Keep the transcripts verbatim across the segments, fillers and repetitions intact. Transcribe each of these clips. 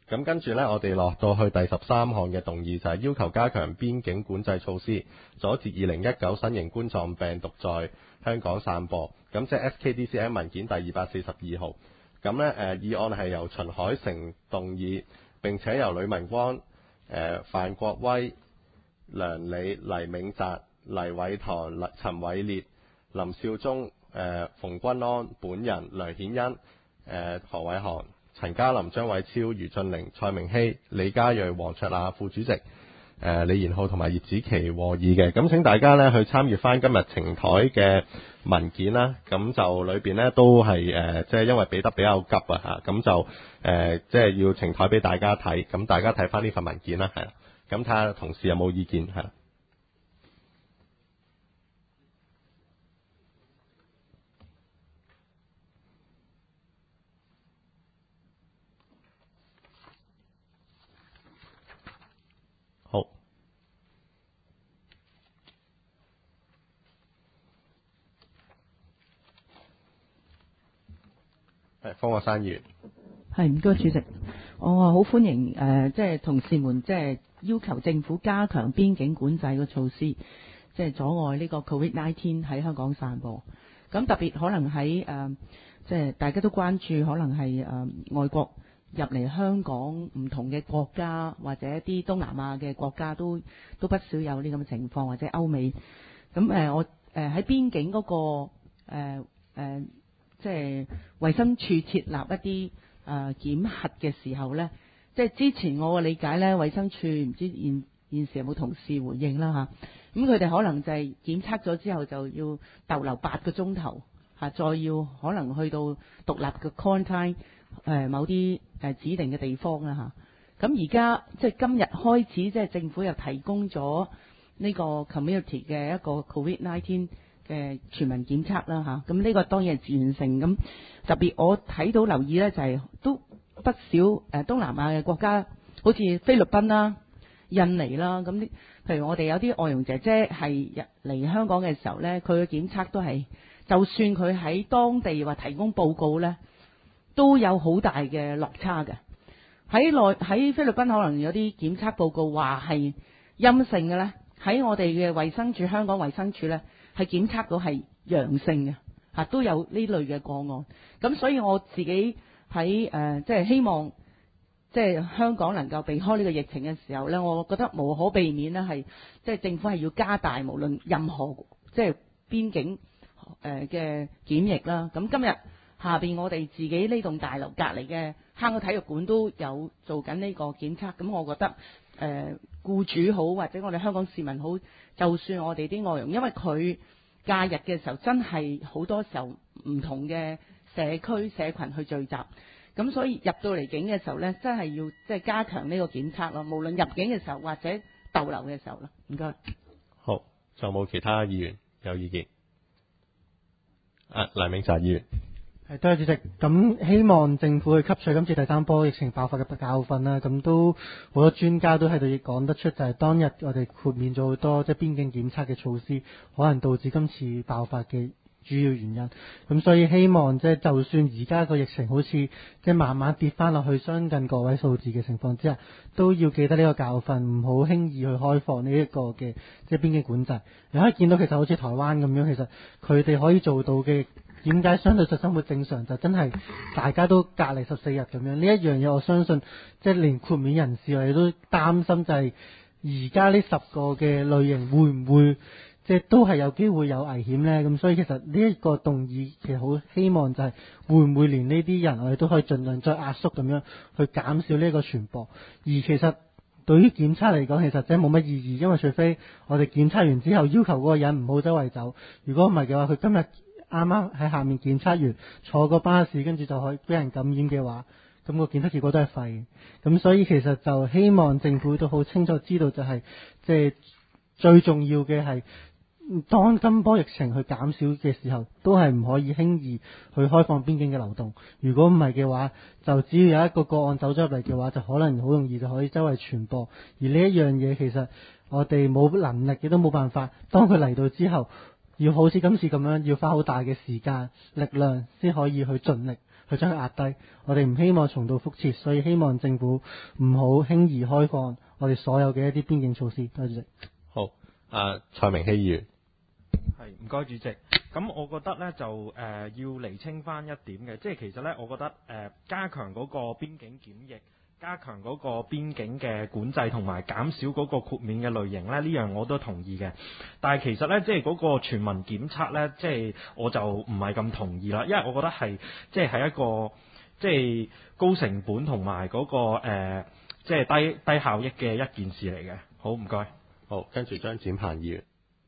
咁跟住呢，我哋落到去第十三項嘅動議就係要求加強邊境管制措施，阻截二零一九新型冠狀病毒在香港散播。咁即係 S K D C M 文件第二百四十二號。咁呢，誒、呃、議案係由秦海成動議，並且由呂文光、誒、呃、范國威、梁理、黎銘澤、黎偉堂、陳偉烈、林少忠、誒、呃、馮君安、本人、梁顯恩、誒、呃、何偉航、陳家林、張偉超、余俊玲、蔡明熙、李家瑞、黃卓雅副主席、誒、呃、李賢浩同埋葉子琪和議嘅。咁請大家呢去參閱翻今日呈台嘅文件啦。咁就裏邊呢都係誒、呃，即係因為俾得比較急啊嚇，咁就誒、呃、即係要呈台俾大家睇。咁大家睇翻呢份文件啦，係啦。咁睇下同事有冇意見係啦。好，係方國珊議員。 係唔該，主席，我好歡迎誒、呃，即係同事們即係要求政府加強邊境管制嘅措施，即係阻礙呢個 Covid 十九 喺香港散播。咁特別可能喺誒、呃，即係大家都關注，可能係誒、呃、外國入嚟香港唔同嘅國家，或者一啲東南亞嘅國家都都不少有呢咁嘅情況，或者歐美。咁誒、呃，我誒喺、呃、邊境嗰、那個誒、呃呃、即係衛生署設立一啲誒、呃、檢核嘅時候呢，即係之前我嘅理解呢，衛生署唔知現現時有冇同事回應啦嚇。咁佢哋可能就係檢測咗之後就要逗留八個鐘頭嚇，再要可能去到獨立嘅 quarantine 誒某啲誒指定嘅地方啦嚇。咁而家即係今日開始，即係政府又提供咗呢個 community 嘅一個 Covid 十九嘅全民檢測啦嚇。咁呢個當然係自願性咁。特別我睇到留意呢，就係都不少誒東南亞嘅國家，好似菲律賓啦、印尼啦，咁啲譬如我哋有啲外傭姐姐係入嚟香港嘅時候呢，佢嘅檢測都係，就算佢喺當地話提供報告呢，都有好大嘅落差嘅。喺內喺菲律賓可能有啲檢測報告話係陰性嘅呢，喺我哋嘅衛生署香港衛生署呢，係檢測到係陽性嘅。嚇都有呢類嘅個案，咁所以我自己喺誒、呃、即係希望，即係香港能夠避開呢個疫情嘅時候呢，我覺得無可避免呢係即係政府係要加大無論任何即係邊境誒嘅檢疫啦。咁今日下邊我哋自己呢棟大樓隔離嘅香港體育館都有做緊呢個檢測，咁我覺得誒、呃、僱主好或者我哋香港市民好，就算我哋啲外傭，因為佢假日嘅時候真係好多時候唔同嘅社區社群去聚集，咁所以入到嚟境嘅時候呢，真係要即係加強呢個檢測咯，無論入境嘅時候或者逗留嘅時候咯。唔該。 好，仲有冇其他議員有意見？啊，黎銘澤議員。 係，多謝主席。咁希望政府去吸取今次第三波疫情爆發嘅教訓啦。咁都好多專家都喺度亦講得出，就係當日我哋豁免咗好多即係邊境檢測嘅措施，可能導致今次爆發嘅主要原因。咁所以希望即係就算而家個疫情好似即係慢慢跌翻落去相近個位數字嘅情況之下，都要記得呢個教訓，唔好輕易去開放呢一個嘅即係邊境管制。你可以見到其實好似台灣咁樣，其實佢哋可以做到嘅。點解相對就生活正常就真係大家都隔離十四日咁樣？呢一樣嘢我相信即係連豁免人士我哋都擔心，就係而家呢十個嘅類型會唔會即係都係有機會有危險呢？咁所以其實呢一個動議其實好希望就係會唔會連呢啲人我哋都可以盡量再壓縮咁樣去減少呢一個傳播。而其實對於檢測嚟講，其實真係冇乜意義，因為除非我哋檢測完之後要求嗰個人唔好周圍走，如果唔係嘅話，佢今日啱啱喺下面檢測完，坐個巴士跟住就可以俾人感染嘅話，咁個檢測結果都係廢嘅。咁所以其實就希望政府都好清楚知道、就係，就係即係最重要嘅係，當今波疫情去減少嘅時候，都係唔可以輕易去開放邊境嘅流動。如果唔係嘅話，就只要有一個個案走咗入嚟嘅話，就可能好容易就可以周圍傳播。而呢一樣嘢其實我哋冇能力亦都冇辦法，當佢嚟到之後，要好似今次咁樣，要花好大嘅時間力量先可以去盡力去去將佢壓低。我哋唔希望重蹈覆轍，所以希望政府唔好輕易開放我哋所有嘅一啲邊境措施。多謝主席。 好，啊蔡明熙議員。 係，唔該主席。咁我覺得呢，就誒、呃、要釐清翻一點嘅，即係其實呢，我覺得誒、呃、加強嗰個邊境檢疫，加強嗰個邊境嘅管制同埋減少嗰個豁免嘅類型呢，呢樣我都同意嘅。但係其實呢，即係嗰個全民檢測呢，即係我就唔係咁同意啦，因為我覺得係即係係一個即係高成本同埋嗰個、呃、即係低低效益嘅一件事嚟嘅。好，唔該。 好，跟住張展鵬議員。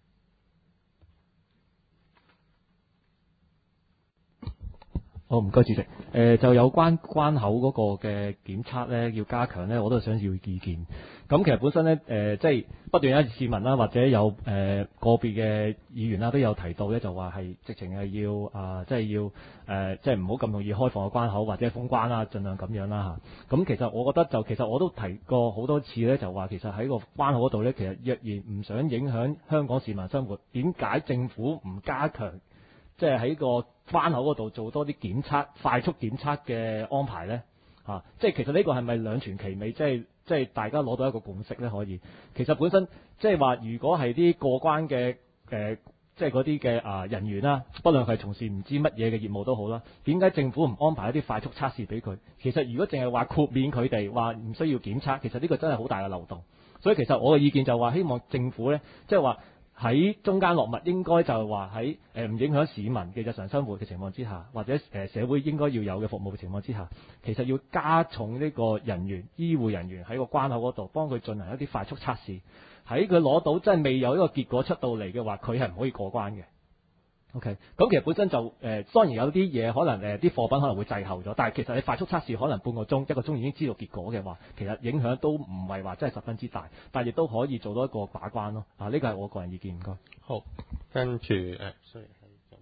好，唔該主席。誒、呃、就有關關口嗰個嘅檢測咧，要加強咧，我都想要意見。咁其實本身咧，誒、呃、即係不斷有市民啦，或者有誒、呃、個別嘅議員啦，都有提到咧，就話係直情係要啊、呃，即係要誒、呃，即係唔好咁容易開放個關口或者封關啦，盡量咁樣啦嚇。咁其實我覺得就其實我都提過好多次咧，就話其實喺個關口嗰度咧，其實若然唔想影響香港市民生活，點解政府唔加強？即係喺個關口嗰度做多啲檢測、快速檢測嘅安排呢？嚇、啊，即係其實呢個係咪兩全其美？即係即係大家攞到一個共識呢？可以。其實本身即係話，如果係啲過關嘅誒、呃，即係嗰啲嘅啊人員啦，不論係從事唔知乜嘢嘅業務都好啦，點解政府唔安排一啲快速測試俾佢？其實如果淨係話豁免佢哋話唔需要檢測，其實呢個真係好大嘅漏洞。所以其實我嘅意見就話，希望政府呢，即係話。喺中間落墨，應該就係話喺誒唔影響市民嘅日常生活嘅情況之下，或者誒社會應該要有嘅服務嘅情況之下，其實要加重呢個人員、醫護人員喺個關口嗰度幫佢進行一啲快速測試。喺佢攞到真係未有一個結果出到嚟嘅話，佢係唔可以過關嘅。OK，咁其實本身就誒、呃、當然有啲嘢可能誒啲、呃、貨品可能會滯後咗，但係其實你快速測試可能半個鐘、一個鐘已經知道結果嘅話，其實影響都唔係話真係十分之大，但係亦都可以做到一個把關咯。啊，呢個係我個人意見，唔該。 好，跟住誒，雖然係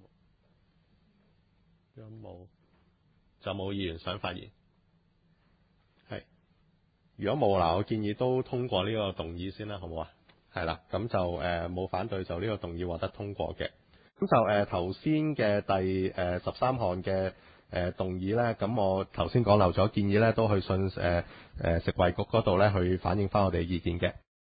有冇就冇議員想發言？係，如果冇嗱，我建議都通過呢個動議先啦，好唔好啊？係啦，咁就誒冇、呃、反對，就呢個動議獲得通過嘅。咁就誒頭先嘅第誒十三項嘅誒動議咧，咁我頭先講漏咗建議咧，都去信誒誒、呃、食衞局嗰度咧去反映翻我哋意見嘅。